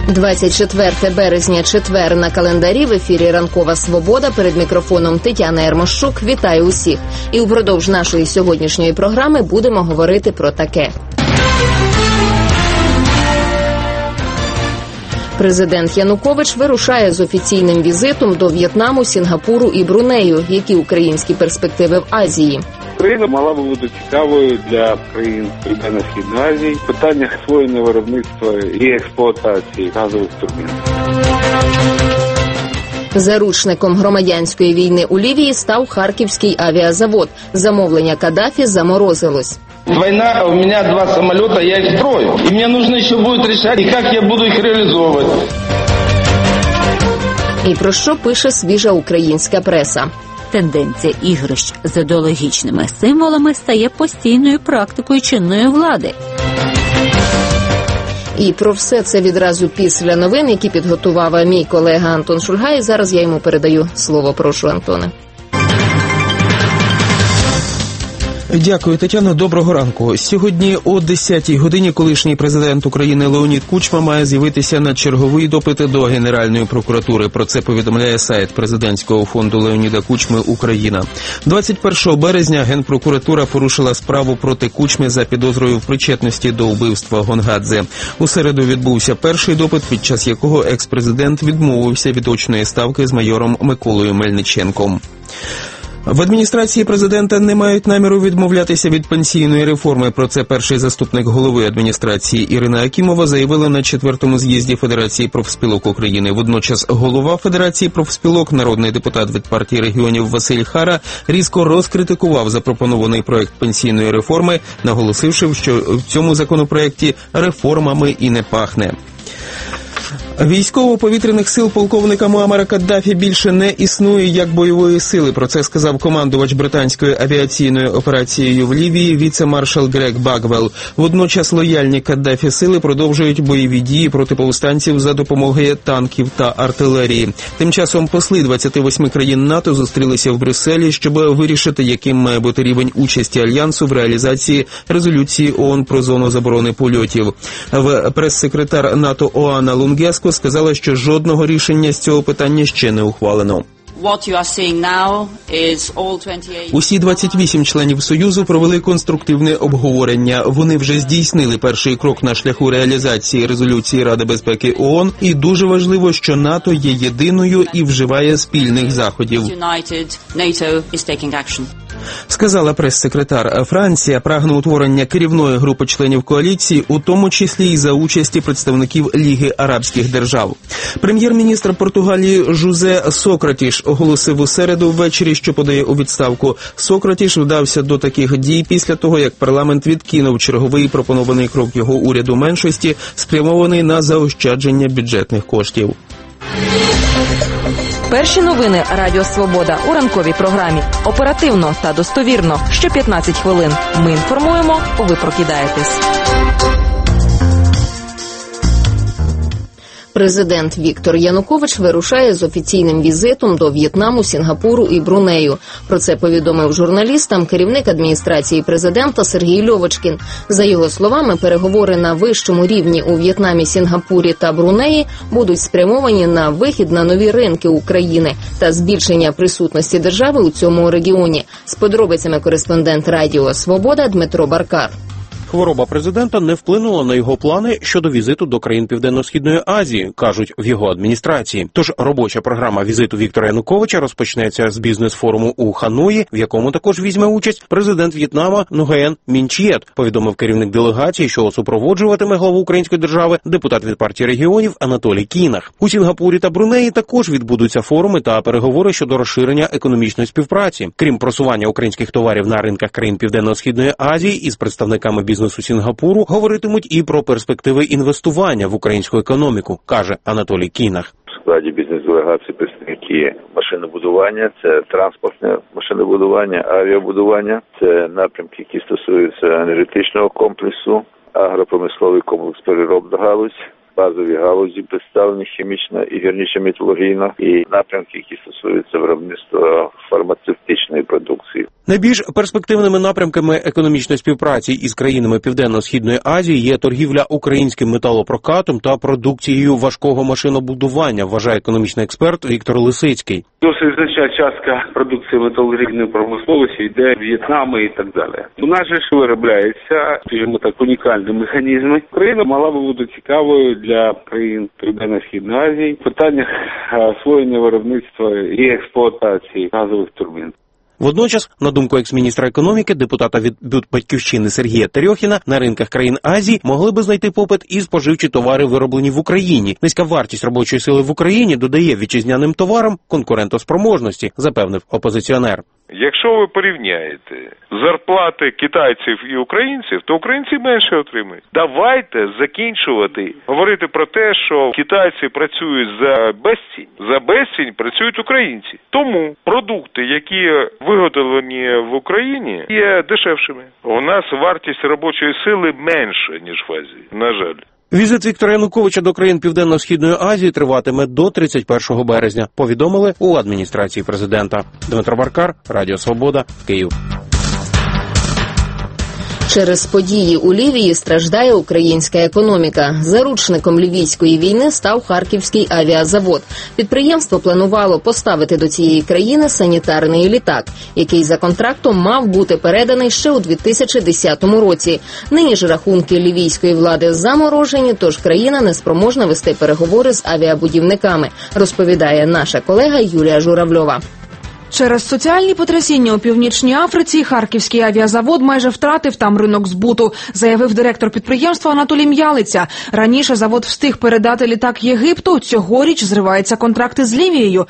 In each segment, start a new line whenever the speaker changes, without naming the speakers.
24 березня, четвер на календарі. В ефірі «Ранкова Свобода». Перед мікрофоном Тетяна Ермощук. Вітаю усіх. І упродовж нашої сьогоднішньої програми будемо говорити про таке. Президент Янукович вирушає з офіційним візитом до В'єтнаму, Сінгапуру і Брунею. Які українські перспективи в Азії?
Україна мала би бути цікавою для країн Південно-Східної Азії в питаннях освоєння виробництва і експлуатації газових турбін.
Заручником громадянської війни у Лівії став Харківський авіазавод. Замовлення Каддафі заморозилось.
Война, у меня 2 самолета, я их строю. И мне нужно еще будет решать, и как я буду их реализовывать.
І про що пише свіжа українська преса?
Тенденція ігрищ з ідеологічними символами стає постійною практикою чинної влади.
І про все це відразу після новин, які підготував мій колега Антон Шульга. І зараз я йому передаю слово. Прошу, Антоне.
Дякую, Тетяно. Доброго ранку. Сьогодні о 10-й годині колишній президент України Леонід Кучма має з'явитися на черговий допит до Генеральної прокуратури. Про це повідомляє сайт президентського фонду Леоніда Кучми «Україна». 21 березня Генпрокуратура порушила справу проти Кучми за підозрою в причетності до вбивства Гонгадзе. У середу відбувся перший допит, під час якого екс-президент відмовився від очної ставки з майором Миколою Мельниченком. В адміністрації президента не мають наміру відмовлятися від пенсійної реформи. Про це перший заступник голови адміністрації Ірина Акімова заявила на 4-му з'їзді Федерації профспілок України. Водночас голова Федерації профспілок, народний депутат від партії регіонів Василь Хара, різко розкритикував запропонований проект пенсійної реформи, наголосивши, що в цьому законопроекті реформами і не пахне. Військово-повітряних сил полковника Муаммара Каддафі більше не існує як бойової сили. Про це сказав командувач британською авіаційною операцією в Лівії віце-маршал Грег Багвелл. Водночас лояльні Каддафі сили продовжують бойові дії проти повстанців за допомогою танків та артилерії. Тим часом посли 28 країн НАТО зустрілися в Брюсселі, щоб вирішити, яким має бути рівень участі Альянсу в реалізації резолюції ООН про зону заборони польотів. Прес-секретар НАТО Оана Лунгеско сказала, що жодного рішення з цього питання ще не ухвалено. Усі 28 членів Союзу провели конструктивне обговорення. Вони вже здійснили перший крок на шляху реалізації резолюції Ради безпеки ООН. І дуже важливо, що НАТО є єдиною і вживає спільних заходів. Сказала прес-секретар. Франція прагне утворення керівної групи членів коаліції, у тому числі і за участі представників Ліги Арабських держав. Прем'єр-міністр Португалії Жозе Сократіш оголосив у середу ввечері, що подає у відставку. Сократіш вдався до таких дій після того, як парламент відкинув черговий пропонований крок його уряду меншості, спрямований на заощадження бюджетних коштів.
Перші новини Радіо Свобода у ранковій програмі. Оперативно та достовірно. Що 15 хвилин. Ми інформуємо, ви прокидаєтесь.
Президент Віктор Янукович вирушає з офіційним візитом до В'єтнаму, Сінгапуру і Брунею. Про це повідомив журналістам керівник адміністрації президента Сергій Льовочкін. За його словами, переговори на вищому рівні у В'єтнамі, Сінгапурі та Брунеї будуть спрямовані на вихід на нові ринки України та збільшення присутності держави у цьому регіоні. З подробицями кореспондент Радіо Свобода Дмитро Баркар.
Хвороба президента не вплинула на його плани щодо візиту до країн Південно-Східної Азії, кажуть в його адміністрації. Тож робоча програма візиту Віктора Януковича розпочнеться з бізнес-форуму у Ханої, в якому також візьме участь президент В'єтнама Нгуєн Мін Чієт, повідомив керівник делегації, що супроводжуватиме главу української держави депутат від партії регіонів Анатолій Кінах. У Сінгапурі та Брунеї також відбудуться форуми та переговори щодо розширення економічної співпраці. Крім просування українських товарів на ринках країн Південно-Східної Азії, із представниками бізнесу Сінгапуру говоритимуть і про перспективи інвестування в українську економіку, каже Анатолій Кінах.
В складі бізнес-делегації представники машинобудування, це транспортне машинобудування, авіабудування, це напрямки, які стосуються енергетичного комплексу, агропромисловий комплекс, переробна галузь, базові галузі представлені хімічна і гірничо-металургійна, і напрямки, які стосуються виробництва фармацевтичної продукції.
Найбільш перспективними напрямками економічної співпраці із країнами Південно-Східної Азії є торгівля українським металопрокатом та продукцією важкого машинобудування, вважає економічний експерт Віктор Лисицький.
Досить значна частка продукції металургійної промисловості йде в В'єтнам і так далі. У нас же ж виробляється, скажімо так, унікальні механізми. Україна мала би бути цікавою для країн Південно-Східної Азії в питаннях освоєння виробництва і експлуатації газових турбін.
Водночас, на думку екс-міністра економіки, депутата від «Батьківщини» Сергія Терьохіна, на ринках країн Азії могли би знайти попит і споживчі товари, вироблені в Україні. Низька вартість робочої сили в Україні додає вітчизняним товарам конкурентоспроможності, запевнив опозиціонер.
Якщо ви порівняєте зарплати китайців і українців, то українці менше отримують. Давайте закінчувати говорити про те, що китайці працюють за безцінь. За безцінь працюють українці. Тому продукти, які виготовлені в Україні, є дешевшими. У нас вартість робочої сили менша, ніж в Азії, на жаль.
Візит Віктора Януковича до країн Південно-Східної Азії триватиме до 31 березня, повідомили у адміністрації президента. Дмитро Баркар, Радіо Свобода, Київ.
Через події у Лівії страждає українська економіка. Заручником лівійської війни став Харківський авіазавод. Підприємство планувало поставити до цієї країни санітарний літак, який за контрактом мав бути переданий ще у 2010 році. Нині ж рахунки лівійської влади заморожені, тож країна не спроможна вести переговори з авіабудівниками, розповідає наша колега Юлія Журавльова.
Через соціальні потрясіння у Північній Африці Харківський авіазавод майже втратив там ринок збуту, заявив директор підприємства Анатолій М'ялиця. Раніше завод встиг передати літак Єгипту, цьогоріч зриваються контракти з Лівією.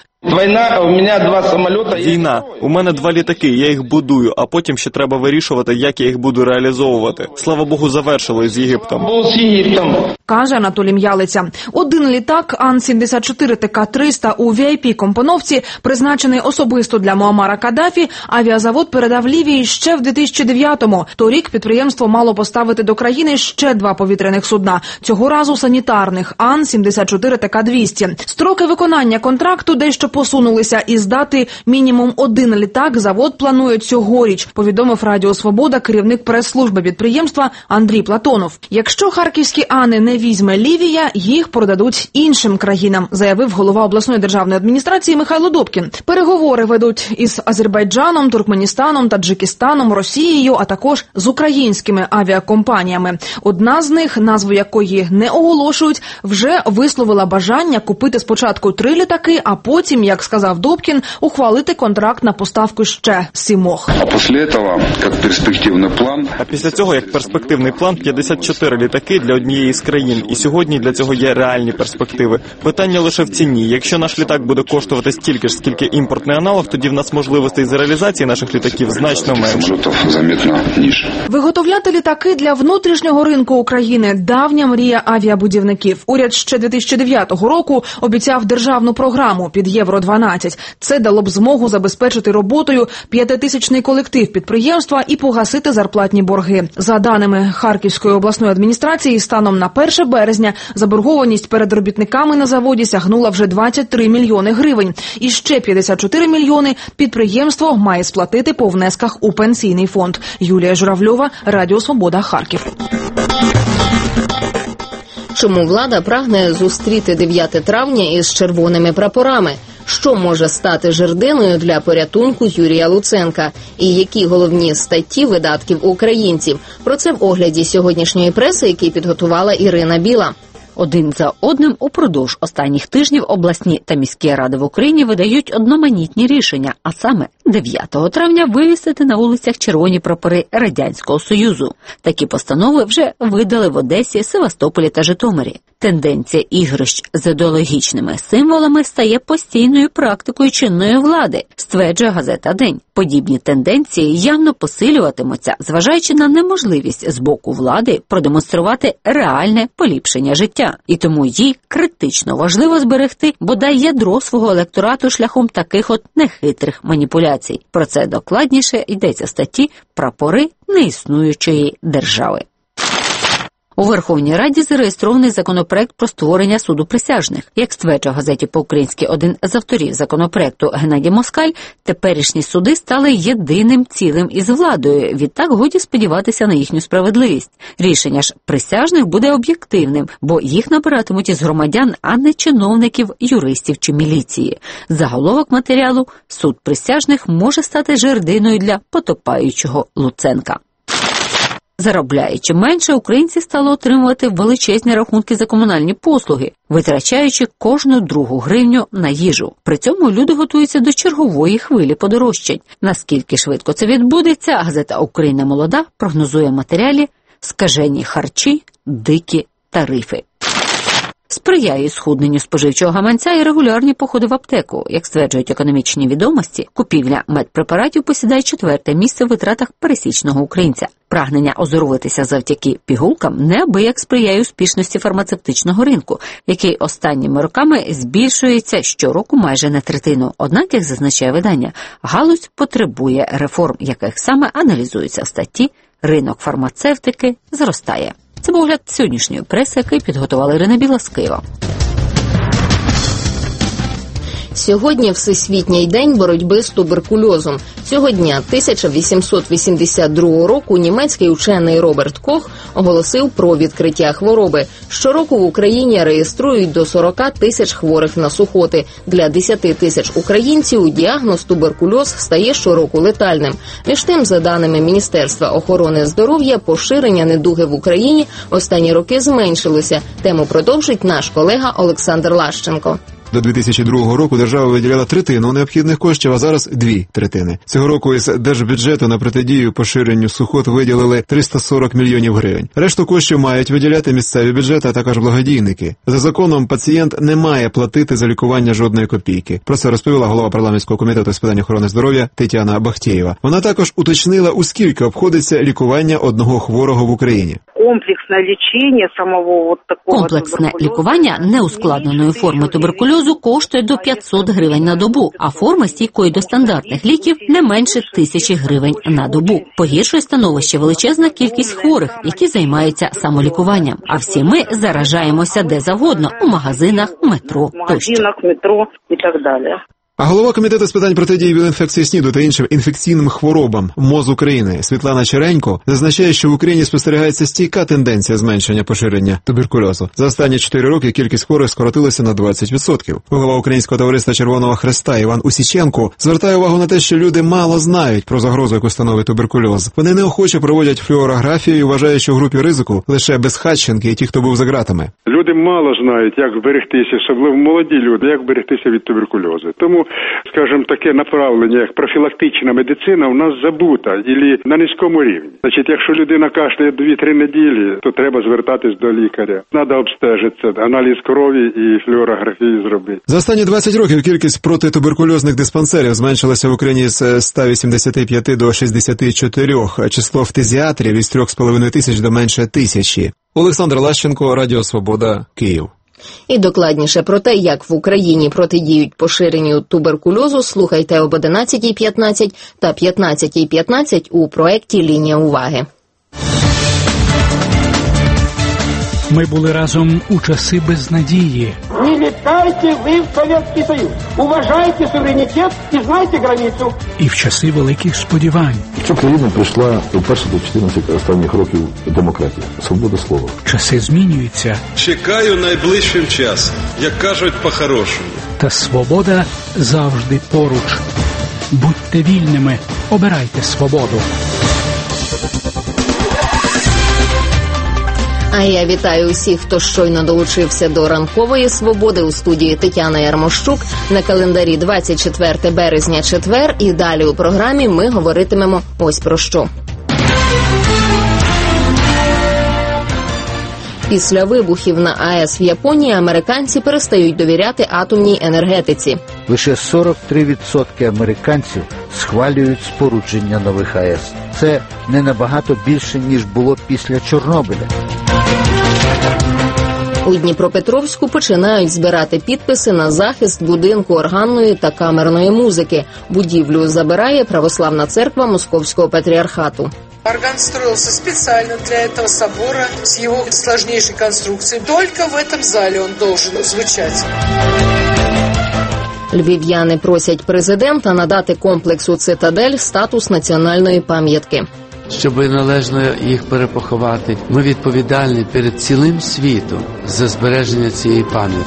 Війна. У мене 2 літаки, я їх будую, а потім ще треба вирішувати, як я їх буду реалізовувати. Слава Богу, завершили з Єгиптом.
Каже Анатолій М'ялиця. Один літак Ан-74 ТК-300 у VIP-компоновці, призначений особисто для Муаммара Каддафі, авіазавод передав Лівії ще в 2009-му. Торік підприємство мало поставити до країни ще 2 повітряних судна. Цього разу санітарних Ан-74 ТК-200. Строки виконання контракту дещо посунулися, і здати мінімум 1 літак завод планує цьогоріч, повідомив Радіо Свобода керівник прес-служби підприємства Андрій Платонов. Якщо харківські Ани не візьме Лівія, їх продадуть іншим країнам, заявив голова обласної державної адміністрації Михайло Добкін. Переговори ведуть із Азербайджаном, Туркменістаном, Таджикистаном, Росією, а також з українськими авіакомпаніями. Одна з них, назву якої не оголошують, вже висловила бажання купити спочатку 3 літаки, а потім, як сказав Добкін, ухвалити контракт на поставку ще 7.
А після цього, як перспективний план, 54 літаки для однієї з країн. І сьогодні для цього є реальні перспективи. Питання лише в ціні. Якщо наш літак буде коштувати стільки ж, скільки імпортний аналог, тоді в нас можливостей з реалізації наших літаків значно менше.
Виготовляти літаки для внутрішнього ринку України – давня мрія авіабудівників. Уряд ще 2009 року обіцяв державну програму під Євро-12. Це дало б змогу забезпечити роботою 5000-ний колектив підприємства і погасити зарплатні борги. За даними Харківської обласної адміністрації, станом на 1 березня заборгованість перед робітниками на заводі сягнула вже 23 мільйони гривень. І ще 54 мільйони підприємство має сплатити по внесках у пенсійний фонд. Юлія Журавльова, Радіо Свобода, Харків.
Чому влада прагне зустріти 9 травня із червоними прапорами? Що може стати жердиною для порятунку Юрія Луценка? І які головні статті видатків українців? Про це в огляді сьогоднішньої преси, який підготувала Ірина Біла.
Один за одним упродовж останніх тижнів обласні та міські ради в Україні видають одноманітні рішення, а саме 9 травня вивісити на вулицях червоні прапори Радянського Союзу. Такі постанови вже видали в Одесі, Севастополі та Житомирі. Тенденція ігрищ з ідеологічними символами стає постійною практикою чинної влади, стверджує газета «День». Подібні тенденції явно посилюватимуться, зважаючи на неможливість з боку влади продемонструвати реальне поліпшення життя. І тому їй критично важливо зберегти бодай ядро свого електорату шляхом таких от нехитрих маніпуляцій. Про це докладніше йдеться в статті «Прапори неіснуючої держави». У Верховній Раді зареєстрований законопроект про створення суду присяжних. Як стверджує в газеті «По-українськи» один з авторів законопроекту Геннадій Москаль, теперішні суди стали єдиним цілим із владою. Відтак годі сподіватися на їхню справедливість. Рішення ж присяжних буде об'єктивним, бо їх набиратимуть із громадян, а не чиновників, юристів чи міліції. Заголовок матеріалу «Суд присяжних може стати жердиною для потопаючого Луценка». Заробляючи менше, українці стали отримувати величезні рахунки за комунальні послуги, витрачаючи кожну другу гривню на їжу. При цьому люди готуються до чергової хвилі подорожчань. Наскільки швидко це відбудеться, газета «Україна молода» прогнозує в матеріалі «Скажені харчі, дикі тарифи». Сприяє схудненню споживчого гаманця і регулярні походи в аптеку. Як стверджують економічні відомості, купівля медпрепаратів посідає 4-те місце в витратах пересічного українця. Прагнення оздоровитися завдяки пігулкам неабияк сприяє успішності фармацевтичного ринку, який останніми роками збільшується щороку майже на третину. Однак, як зазначає видання, галузь потребує реформ, яких саме аналізуються в статті «Ринок фармацевтики зростає». Це був огляд сьогоднішньої преси, який підготувала Ірина Біла з Києва.
Сьогодні Всесвітній день боротьби з туберкульозом. Цього дня 1882 року німецький учений Роберт Кох оголосив про відкриття хвороби. Щороку в Україні реєструють до 40 тисяч хворих на сухоти. Для 10 тисяч українців діагноз туберкульоз стає щороку летальним. Між тим, за даними Міністерства охорони здоров'я, поширення недуги в Україні останні роки зменшилося. Тему продовжить наш колега Олександр Лащенко.
До 2002 року держава виділяла третину необхідних коштів, а зараз 2/3. Цього року із держбюджету на протидію поширенню сухот виділили 340 мільйонів гривень. Решту коштів мають виділяти місцеві бюджети, а також благодійники. За законом пацієнт не має платити за лікування жодної копійки. Про це розповіла голова парламентського комітету з питань охорони здоров'я Тетяна Бахтєєва. Вона також уточнила, у скільки обходиться лікування одного хворого в Україні.
Комплексне лікування неускладненої форми туберкульозу коштує до 500 гривень на добу, а форма стійкої до стандартних ліків не менше 1000 гривень на добу. Погіршує становище величезна кількість хворих, які займаються самолікуванням. А всі ми заражаємося де завгодно – у магазинах, метро тощо.
А голова комітету з питань протидії ВІЛ-інфекції СНІДу та іншим інфекційним хворобам МОЗ України Світлана Черенько зазначає, що в Україні спостерігається стійка тенденція зменшення поширення туберкульозу. За останні 4 роки кількість хворих скоротилася на 20%. Голова Українського товариства Червоного Хреста Іван Усіченко звертає увагу на те, що люди мало знають про загрозу, яку становить туберкульоз. Вони неохоче проводять флюорографію і вважають, що в групі ризику лише безхатченки і ті, хто був за ґратами.
Люди мало знають, як вберегтися, особливо молоді люди, як вберегтися від туберкульозу. Тому, скажімо, таке направлення, як профілактична медицина, у нас забута, або на низькому рівні. Значить, якщо людина кашляє 2-3 неділі, то треба звертатись до лікаря. Треба обстежитися, аналіз крові і флюорографію зробити.
За останні 20 років кількість протитуберкульозних диспансерів зменшилася в Україні з 185 до 64, а число фтизіатрів із 3,5 тисяч до менше 1000. Олександр Лащенко, Радіо Свобода, Київ.
І докладніше про те, як в Україні протидіють поширенню туберкульозу, слухайте об 11:15 та 15:15 у проєкті «Лінія уваги».
Ми були разом у часи безнадії.
Не літайте ви в Совєтський Союз. Уважайте суверенітет і знайте границю.
І в часи великих сподівань.
В цю країну прийшла вперше до 14 останніх років демократія, свобода слова.
Часи змінюються.
Чекаю найближчим часом, як кажуть по-хорошому.
Та свобода завжди поруч. Будьте вільними, обирайте свободу.
А я вітаю усіх, хто щойно долучився до ранкової свободи. У студії Тетяна Ярмощук. На календарі 24 березня, четвер. І далі у програмі ми говоритимемо ось про що. Після вибухів на АЕС в Японії американці перестають довіряти атомній енергетиці.
Лише 43% американців схвалюють спорудження нових АЕС. Це не набагато більше, ніж було після Чорнобиля.
У Дніпропетровську починають збирати підписи на захист будинку органної та камерної музики. Будівлю забирає Православна церква Московського патріархату.
Орган строился специально для этого собора с его сложнейшей конструкцией. Только в этом зале он должен звучать.
Львів'яни просять президента надати комплексу «Цитадель» статус національної пам'ятки.
Щоб належно їх перепоховати, ми відповідальні перед цілим світом за збереження цієї пам'ятки.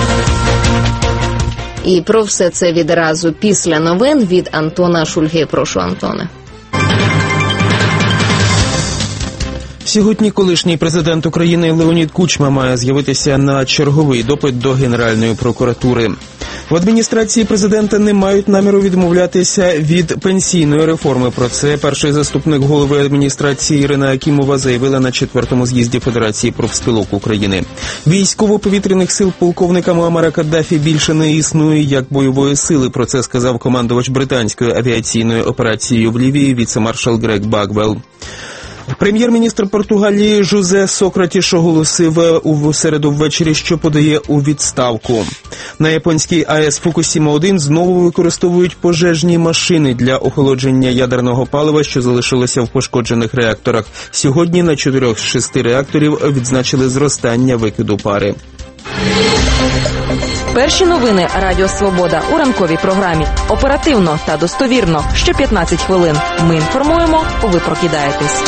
І про все це відразу після новин від Антона Шульги. Прошу, Антоне.
Сьогодні колишній президент України Леонід Кучма має з'явитися на черговий допит до Генеральної прокуратури. В адміністрації президента не мають наміру відмовлятися від пенсійної реформи. Про це перший заступник голови адміністрації Ірина Акімова заявила на 4-му з'їзді Федерації профспілок України. Військово-повітряних сил полковника Муаммара Каддафі більше не існує як бойової сили. Про це сказав командувач британської авіаційної операції в Лівії віце-маршал Грег Багвелл. Прем'єр-міністр Португалії Жозе Сократіш оголосив у середу ввечері, що подає у відставку. На японській АЕС Фукусіма-1 знову використовують пожежні машини для охолодження ядерного палива, що залишилося в пошкоджених реакторах. Сьогодні на 4 з 6 реакторів відзначили зростання викиду пари.
Перші новини Радіо Свобода у ранковій програмі. Оперативно та достовірно. Що 15 хвилин. Ми інформуємо, ви прокидаєтесь.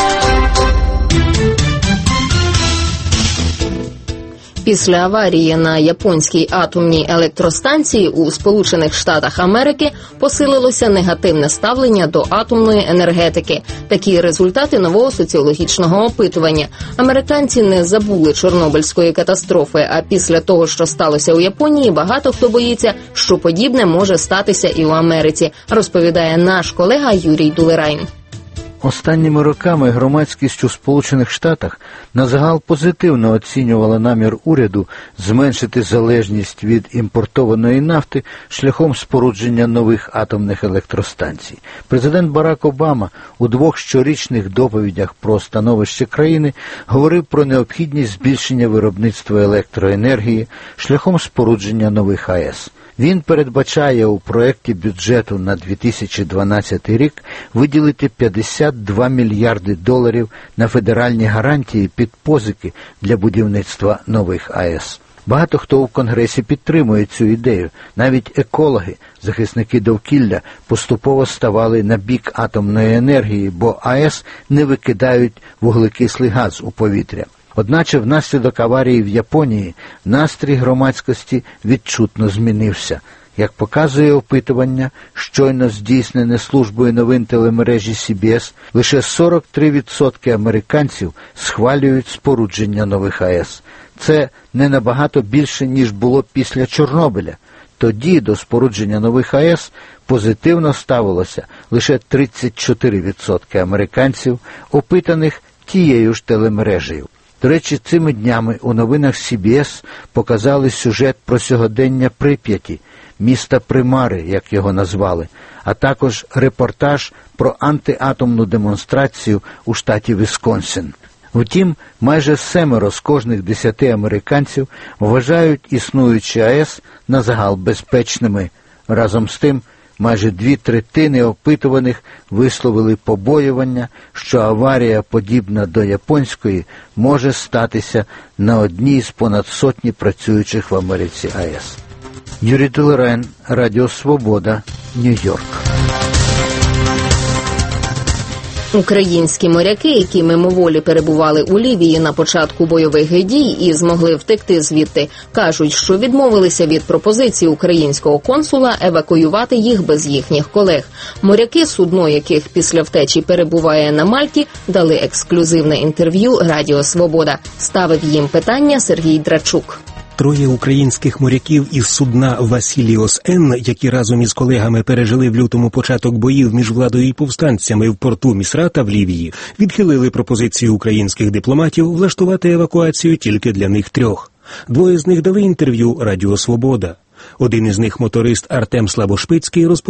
Після аварії на японській атомній електростанції у Сполучених Штатах Америки посилилося негативне ставлення до атомної енергетики. Такі результати нового соціологічного опитування. Американці не забули Чорнобильської катастрофи, а після того, що сталося у Японії, багато хто боїться, що подібне може статися і в Америці, розповідає наш колега Юрій Дулерайн.
Останніми роками громадськість у Сполучених Штатах назагал позитивно оцінювала намір уряду зменшити залежність від імпортованої нафти шляхом спорудження нових атомних електростанцій. Президент Барак Обама у 2 щорічних доповідях про становище країни говорив про необхідність збільшення виробництва електроенергії шляхом спорудження нових АЕС. Він передбачає у проєкті бюджету на 2012 рік виділити $52 мільярди на федеральні гарантії під позики для будівництва нових АЕС. Багато хто у Конгресі підтримує цю ідею. Навіть екологи, захисники довкілля, поступово ставали на бік атомної енергії, бо АЕС не викидають вуглекислий газ у повітря. Одначе внаслідок аварії в Японії настрій громадськості відчутно змінився. Як показує опитування, щойно здійснене службою новин телемережі CBS, лише 43% американців схвалюють спорудження нових АЕС. Це не набагато більше, ніж було після Чорнобиля. Тоді до спорудження нових АЕС позитивно ставилося лише 34% американців, опитаних тією ж телемережею. До речі, цими днями у новинах CBS показали сюжет про сьогодення Прип'яті, міста Примари, як його назвали, а також репортаж про антиатомну демонстрацію у штаті Вісконсин. Втім, майже 7 з кожних 10 американців вважають існуючі АЕС назагал безпечними. Разом з тим, майже 2/3 опитуваних висловили побоювання, що аварія, подібна до японської, може статися на одній з понад сотні працюючих в Америці АЕС. Юрій Дулерайн, Радіо Свобода, Нью-Йорк.
Українські моряки, які мимоволі перебували у Лівії на початку бойових дій і змогли втекти звідти, кажуть, що відмовилися від пропозиції українського консула евакуювати їх без їхніх колег. Моряки, судно яких після втечі перебуває на Мальті, дали ексклюзивне інтерв'ю Радіо Свобода. Ставив їм питання Сергій Драчук.
3 українських моряків із судна «Василіос-Н», які разом із колегами пережили в лютому початок боїв між владою і повстанцями в порту Місрата в Лівії, відхилили пропозицію українських дипломатів влаштувати евакуацію тільки для них 3. 2 з них дали інтерв'ю Радіо Свобода. Один із них, моторист Артем Слабошпицький, розповів.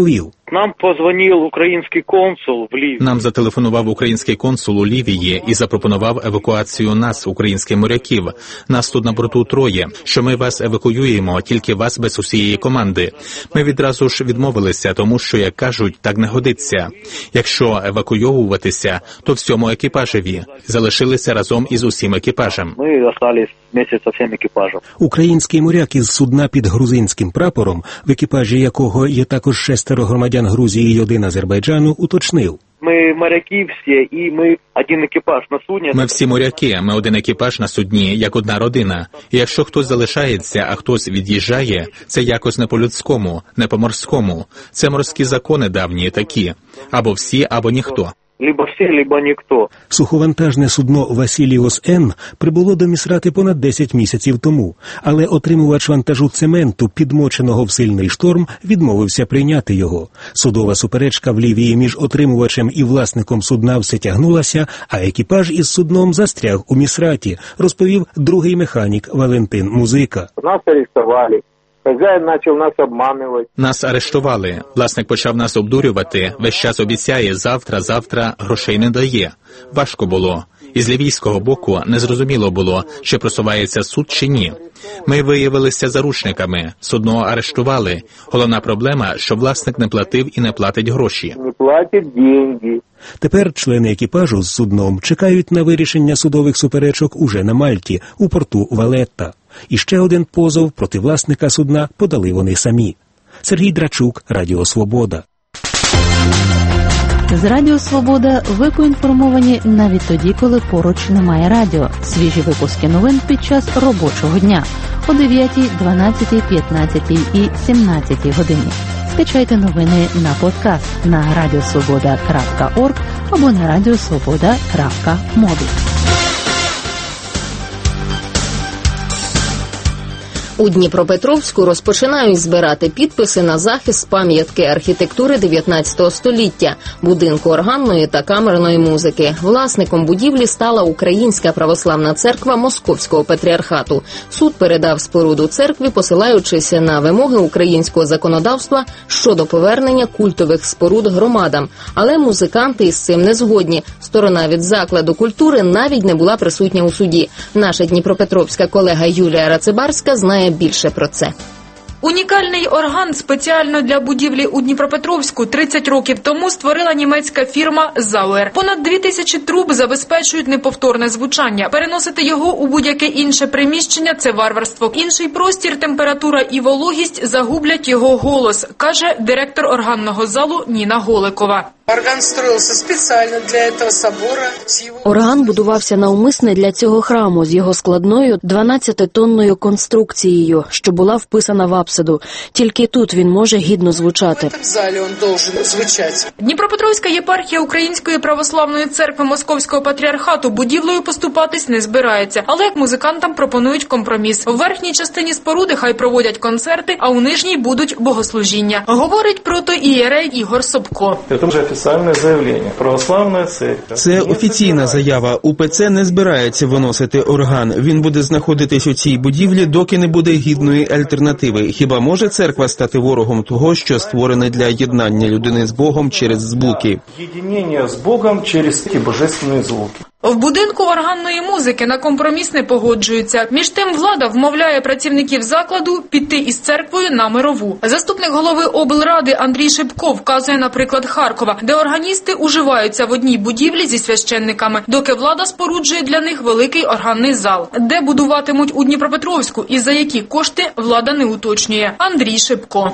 Нам позвонил украинский консул в Лівії.
Нам зателефонував український консул у Лівії і запропонував евакуацію нас, українських моряків. Нас тут на борту 3, що ми вас евакуюємо, тільки вас без усієї команди. Ми відразу ж відмовилися, тому що, як кажуть, так не годиться. Якщо евакуйовуватися, то всьому екіпажеві. Залишилися разом із усім екіпажем.
Ми залишились вместе з всім екіпажем.
Український моряк із судна під грузинським прапором, в екіпажі якого є також 6 громадян Грузії і 1 Азербайджану, уточнив.
Ми моряки всі, і ми один екіпаж на судні.
Ми всі моряки, ми один екіпаж на судні, як одна родина. І якщо хтось залишається, а хтось від'їжджає, це якось не по-людському, не по-морському. Це морські закони давні такі. Або всі, або ніхто.
Либо всі, либо ніхто.
Суховантажне судно «Василіос-Н» прибуло до Місрати понад 10 місяців тому, але отримувач вантажу цементу, підмоченого в сильний шторм, відмовився прийняти його. Судова суперечка в Лівії між отримувачем і власником судна все тягнулася, а екіпаж із судном застряг у Місраті, розповів другий механік Валентин Музика.
Нас арестували. Хазяїн почав нас обманювати.
Нас арештували. Власник почав нас обдурювати. Весь час обіцяє завтра, грошей не дає. Важко було. Із лівійського боку незрозуміло було, чи просувається суд чи ні. Ми виявилися заручниками. Судно арештували. Головна проблема, що власник не платив і не платить гроші.
Не платить гроші.
Тепер члени екіпажу з судном чекають на вирішення судових суперечок уже на Мальті, у порту Валетта. І ще один позов проти власника судна подали вони самі. Сергій Драчук, Радіо Свобода.
З Радіо Свобода ви поінформовані навіть тоді, коли поруч немає радіо. Свіжі випуски новин під час робочого дня о 9, 12, 15 і 17 годині. Скачайте новини на подкаст на radiosvoboda.org або на radiosvoboda.mobi.
У Дніпропетровську розпочинають збирати підписи на захист пам'ятки архітектури 19 століття – будинку органної та камерної музики. Власником будівлі стала Українська православна церква Московського патріархату. Суд передав споруду церкві, посилаючись на вимоги українського законодавства щодо повернення культових споруд громадам. Але музиканти із цим не згодні. Сторона від закладу культури навіть не була присутня у суді. Наша дніпропетровська колега Юлія Рацибарська знає більше про це.
Унікальний орган спеціально для будівлі у Дніпропетровську 30 років тому створила німецька фірма «Зауер». Понад 2000 труб забезпечують неповторне звучання. Переносити його у будь-яке інше приміщення – це варварство. Інший простір, температура і вологість загублять його голос, каже директор органного залу Ніна Голикова.
Орган строївся спеціально для цього собору.
Орган будувався навмисне для цього храму з його складною 12-тонною конструкцією, що була вписана в апсиду. Тільки тут він може гідно звучати.
В цьому залі він повинен звучати.
Дніпропетровська єпархія Української православної церкви Московського патріархату будівлею поступатись не збирається. Але як музикантам пропонують компроміс. В верхній частині споруди хай проводять концерти, а у нижній будуть богослужіння. Говорить протоієрей Ігор Собко.
Офіційне заявлення. Православна церква.
Це офіційна заява. УПЦ не збирається виносити орган. Він буде знаходитись у цій будівлі, доки не буде гідної альтернативи. Хіба може церква стати ворогом того, що створене для єднання людини з Богом через звуки?
Єднання з Богом через ті божественні звуки.
В будинку органної музики на компроміс не погоджуються. Між тим влада вмовляє працівників закладу піти із церквою на мирову. Заступник голови облради Андрій Шипко вказує на приклад Харкова, де органісти уживаються в одній будівлі зі священниками, доки влада споруджує для них великий органний зал. Де будуватимуть у Дніпропетровську і за які кошти, влада не уточнює. Андрій Шипко.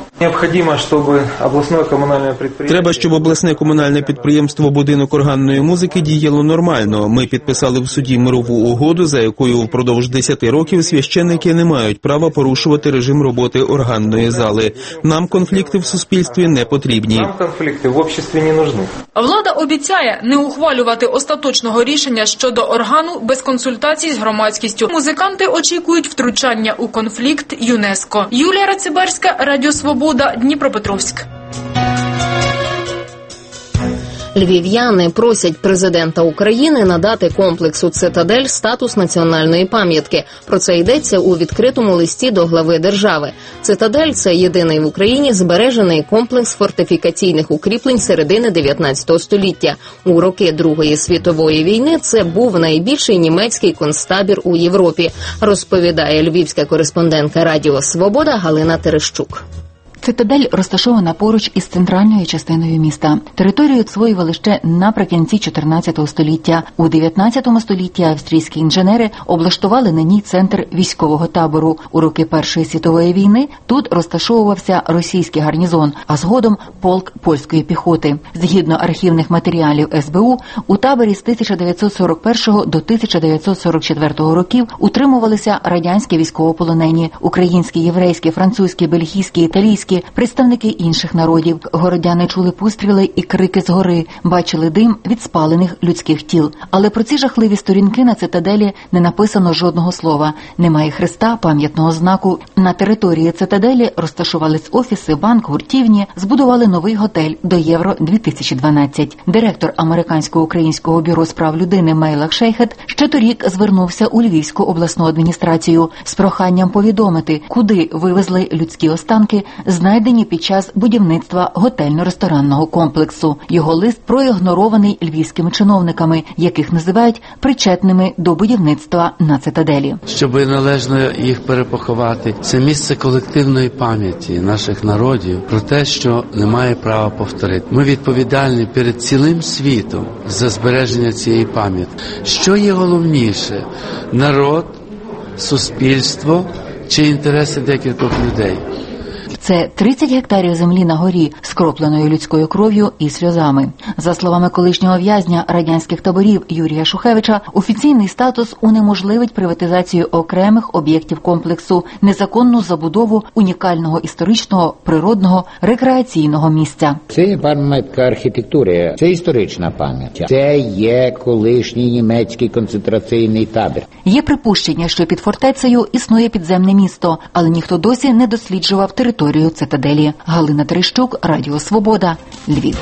Треба, щоб обласне комунальне підприємство «Будинок органної музики» діяло нормально. Ми підписали в суді мирову угоду, за якою впродовж 10 років священники не мають права порушувати режим роботи органної зали. Нам конфлікти в суспільстві не потрібні.
Нам конфлікти в обществі не нужны.
Влада обіцяє не ухвалювати остаточного рішення щодо органу без консультацій з громадськістю. Музиканти очікують втручання у конфлікт ЮНЕСКО. Юлія Рацибарська, Радіо Свобода, Дніпропетровськ.
Львів'яни просять президента України надати комплексу «Цитадель» статус національної пам'ятки. Про це йдеться у відкритому листі до глави держави. «Цитадель» – це єдиний в Україні збережений комплекс фортифікаційних укріплень середини 19 століття. У роки Другої світової війни це був найбільший німецький концтабір у Європі, розповідає львівська кореспондентка Радіо Свобода Галина Терещук.
Цитадель розташована поруч із центральною частиною міста. Територію освоювали ще наприкінці 14 століття. У 19 столітті австрійські інженери облаштували на ній центр військового табору. У роки Першої світової війни тут розташовувався російський гарнізон, а згодом полк польської піхоти. Згідно архівних матеріалів СБУ, у таборі з 1941 до 1944 років утримувалися радянські військовополонені, українські, єврейські, французькі, бельгійські, італійські, представники інших народів. Городяни чули постріли і крики згори, бачили дим від спалених людських тіл. Але про ці жахливі сторінки на цитаделі не написано жодного слова. Немає хреста, пам'ятного знаку. На території цитаделі розташувались офіси, банк, гуртівні, збудували новий готель до Євро-2012. Директор Американсько-українського бюро справ людини Мейлах Шейхет ще торік звернувся у Львівську обласну адміністрацію з проханням повідомити, куди вивезли людські останки, знайдені під час будівництва готельно-ресторанного комплексу. Його лист проігнорований львівськими чиновниками, яких називають причетними до будівництва на цитаделі.
Щоб належно їх перепоховати, це місце колективної пам'яті наших народів про те, що немає права повторити. Ми відповідальні перед цілим світом за збереження цієї пам'яті. Що є головніше? Народ, суспільство чи інтереси декількох людей?
Це 30 гектарів землі на горі, скропленою людською кров'ю і сльозами. За словами колишнього в'язня радянських таборів Юрія Шухевича, офіційний статус унеможливить приватизацію окремих об'єктів комплексу, незаконну забудову унікального історичного, природного, рекреаційного місця.
Це є пам'ятка архітектури, це історична пам'ять. Це є колишній німецький концентраційний табір.
Є припущення, що під фортецею існує підземне місто, але ніхто досі не досліджував територію цитаделі. Галина Терещук, Радіо Свобода, Львів.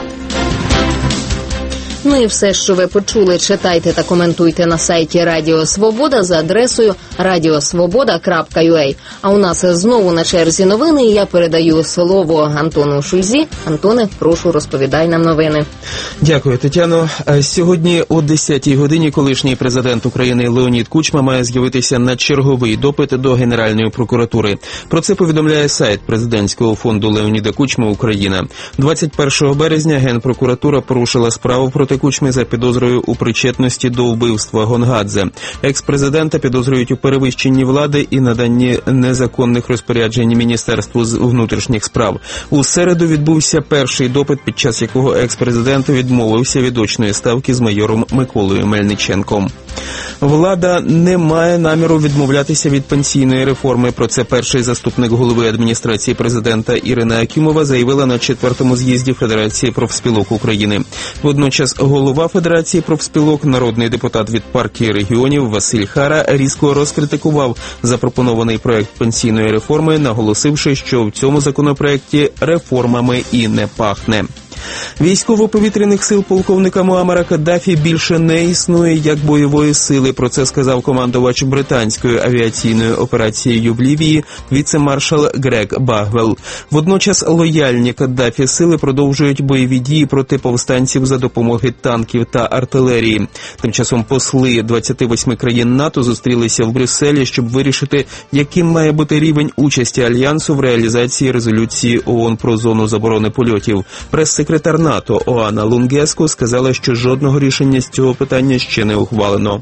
Ну і все, що ви почули, читайте та коментуйте на сайті Радіо Свобода за адресою radiosvoboda.ua. А у нас знову на черзі новини, і я передаю слово Антону Шульзі. Антоне, прошу, розповідай нам новини.
Дякую, Тетяно. Сьогодні о 10-й годині колишній президент України Леонід Кучма має з'явитися на черговий допит до Генеральної прокуратури. Про це повідомляє сайт президентського фонду Леоніда Кучми «Україна». 21 березня Генпрокуратура порушила справу проти Кучми за підозрою у причетності до вбивства Гонгадзе. Екс-президента підозрюють у перевищенні влади і наданні незаконних розпоряджень Міністерству з внутрішніх справ. У середу відбувся перший допит, під час якого екс-президент відмовився від очної ставки з майором Миколою Мельниченком. Влада не має наміру відмовлятися від пенсійної реформи. Про це перший заступник голови адміністрації президента Ірина Акімова заявила на 4-му з'їзді Федерації профспілок України. Водночас голова Федерації профспілок, народний депутат від партії регіонів Василь Хара різко розкритикував запропонований проект пенсійної реформи, наголосивши, що в цьому законопроекті реформами і не пахне. Військово-повітряних сил полковника Муаммара Каддафі більше не існує як бойової сили. Про це сказав командувач британською авіаційною операцією в Лівії віце-маршал Грег Багвел. Водночас лояльні Каддафі сили продовжують бойові дії проти повстанців за допомоги танків та артилерії. Тим часом посли 28 країн НАТО зустрілися в Брюсселі, щоб вирішити, яким має бути рівень участі Альянсу в реалізації резолюції ООН про зону заборони польотів. Прес-секретар НАТО Оана Лунгеско сказала, що жодного рішення з цього питання ще не ухвалено.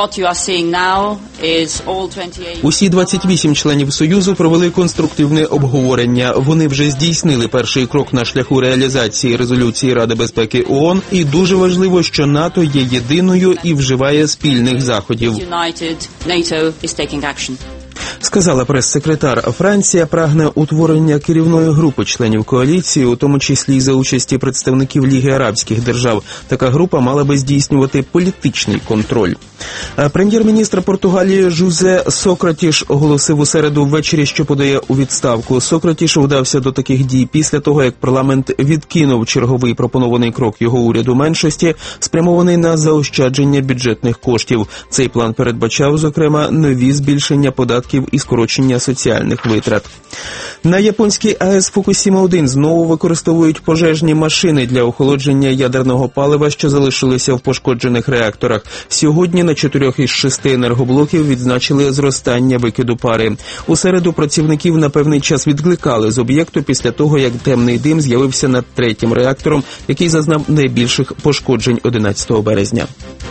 Усі 28 членів Союзу провели конструктивне обговорення. Вони вже здійснили перший крок на шляху реалізації резолюції Ради безпеки ООН. І дуже важливо, що НАТО є єдиною і вживає спільних заходів. Сказала прес-секретар. Франція прагне утворення керівної групи членів коаліції, у тому числі й за участі представників Ліги Арабських держав. Така група мала би здійснювати політичний контроль. Прем'єр-міністр Португалії Жузе Сократіш оголосив у середу ввечері, що подає у відставку. Сократіш вдався до таких дій після того, як парламент відкинув черговий пропонований крок його уряду меншості, спрямований на заощадження бюджетних коштів. Цей план передбачав, зокрема, нові збільшення податків і скорочення соціальних витрат. На японській АЕС Фукусіма-1 знову використовують пожежні машини для охолодження ядерного палива, що залишилися в пошкоджених реакторах. Сьогодні на 4 із 6 енергоблоків відзначили зростання викиду пари. У середу працівників на певний час відкликали з об'єкту після того, як темний дим з'явився над 3-м реактором, який зазнав найбільших пошкоджень 11 березня.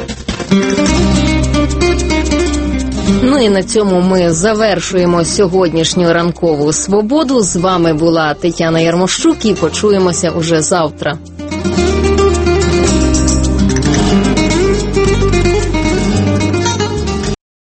Ну і на цьому ми завершуємо сьогоднішню ранкову свободу. З вами була Тетяна Ярмощук і почуємося уже завтра.